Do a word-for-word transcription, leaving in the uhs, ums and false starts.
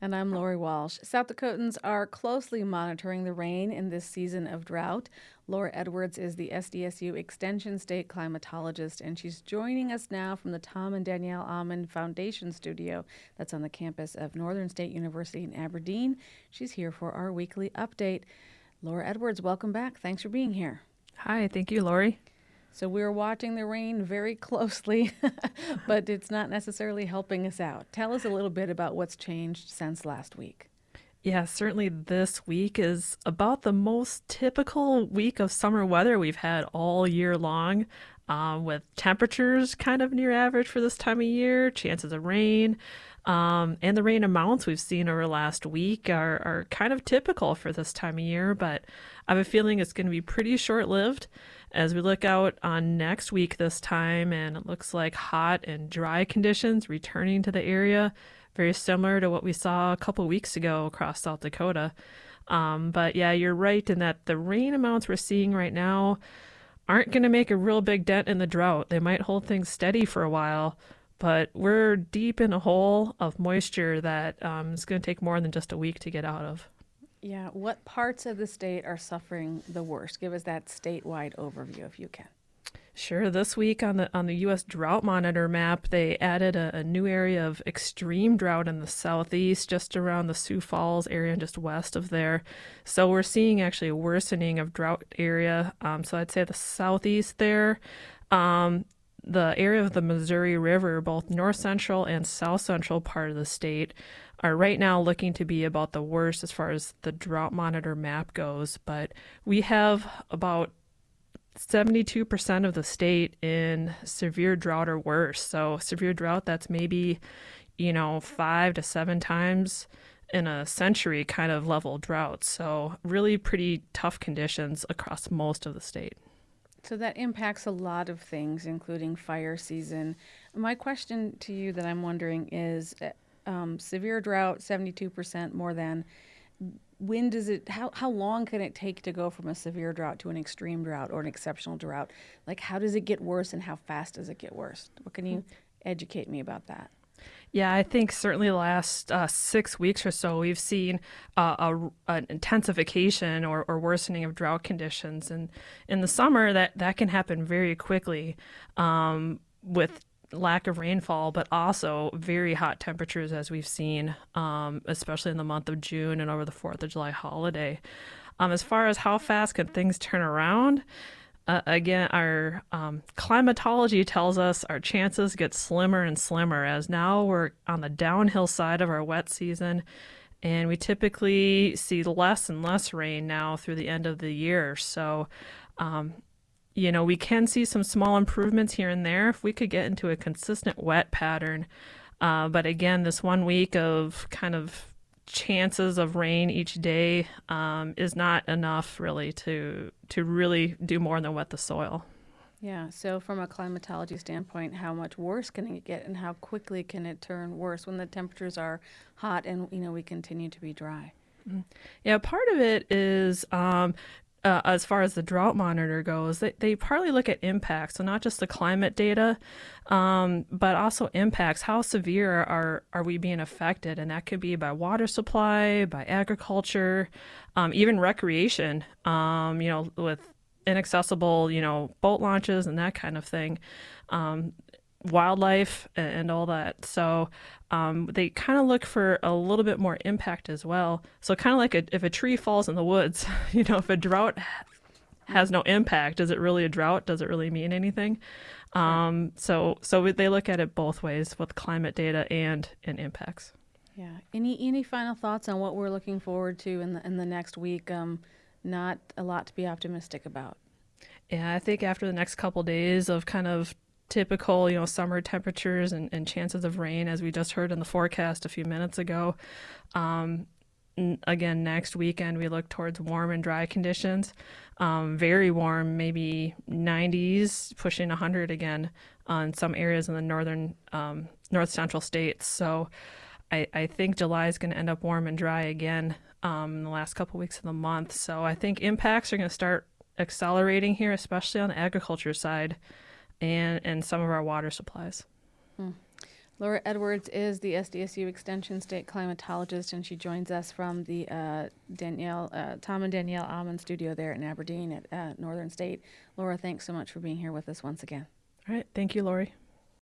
And I'm Lori Walsh. South Dakotans are closely monitoring the rain in this season of drought. Laura Edwards is the S D S U Extension State climatologist, and she's joining us now from the Tom and Danielle Almond Foundation Studio that's on the campus of Northern State University in Aberdeen. She's here for our weekly update. Laura Edwards, welcome back. Thanks for being here. Hi, thank you, Lori. So we're watching the rain very closely, but it's not necessarily helping us out. Tell us a little bit about what's changed since last week. Yeah, certainly this week is about the most typical week of summer weather we've had all year long, um, with temperatures kind of near average for this time of year, chances of rain, um, and the rain amounts we've seen over last week are, are kind of typical for this time of year, but I have a feeling it's going to be pretty short-lived as we look out on next week this time, and it looks like hot and dry conditions returning to the area, very similar to what we saw a couple weeks ago across South Dakota. Um, but yeah, you're right in that the rain amounts we're seeing right now aren't going to make a real big dent in the drought. They might hold things steady for a while, but we're deep in a hole of moisture that um, is going to take more than just a week to get out of. Yeah, what parts of the state are suffering the worst? Give us that statewide overview if you can. Sure. This week on the on the U S Drought Monitor map, they added a, a new area of extreme drought in the southeast, just around the Sioux Falls area and just west of there. So we're seeing actually a worsening of drought area. Um, so I'd say the southeast there, um, the area of the Missouri River, both north central and south central part of the state, are right now looking to be about the worst as far as the Drought Monitor map goes. But we have about seventy-two percent of the state in severe drought or worse. So severe drought, that's maybe, you know, five to seven times in a century kind of level drought. So really pretty tough conditions across most of the state. So that impacts a lot of things, including fire season. My question to you that I'm wondering is, um, severe drought, seventy-two percent more than, when does it, how, how long can it take to go from a severe drought to an extreme drought or an exceptional drought? Like, how does it get worse and how fast does it get worse? What can you educate me about that? Yeah, I think certainly the last uh, six weeks or so, we've seen uh, a, an intensification or, or worsening of drought conditions. And in the summer, that, that can happen very quickly um, with lack of rainfall, but also very hot temperatures as we've seen, um, especially in the month of June and over the fourth of July holiday. Um, as far as how fast can things turn around, uh, again, our um, climatology tells us our chances get slimmer and slimmer as now we're on the downhill side of our wet season, and we typically see less and less rain now through the end of the year. So, um, you know, we can see some small improvements here and there if we could get into a consistent wet pattern. Uh, but again, this one week of kind of chances of rain each day um, is not enough really to to really do more than wet the soil. Yeah, so from a climatology standpoint, how much worse can it get and how quickly can it turn worse when the temperatures are hot and, you know, we continue to be dry? Mm-hmm. Yeah, part of it is um, Uh, as far as the drought monitor goes, they, they partly look at impacts, so not just the climate data, um, but also impacts. How severe are, are we being affected? And that could be by water supply, by agriculture, um, even recreation, um, you know, with inaccessible, you know, boat launches and that kind of thing. Um, wildlife and all that. So um, they kind of look for a little bit more impact as well. So kind of like a, if a tree falls in the woods, you know, if a drought has no impact, is it really a drought? Does it really mean anything? Um, so so they look at it both ways with climate data and, and impacts. Yeah. Any any final thoughts on what we're looking forward to in the in the next week? Um, not a lot to be optimistic about. Yeah, I think after the next couple days of kind of typical, you know, summer temperatures and, and chances of rain, as we just heard in the forecast a few minutes ago. Um, n- again, next weekend, we look towards warm and dry conditions. Um, very warm, maybe nineties, pushing one hundred again on some areas in the northern, um, north central states. So I, I think July is going to end up warm and dry again um, in the last couple weeks of the month. So I think impacts are going to start accelerating here, especially on the agriculture side and and some of our water supplies. Hmm. Laura Edwards is the S D S U Extension State Climatologist, and she joins us from the uh, Danielle, uh, Tom and Danielle Almond studio there in Aberdeen at uh, Northern State. Laura, thanks so much for being here with us once again. All right. Thank you, Lori.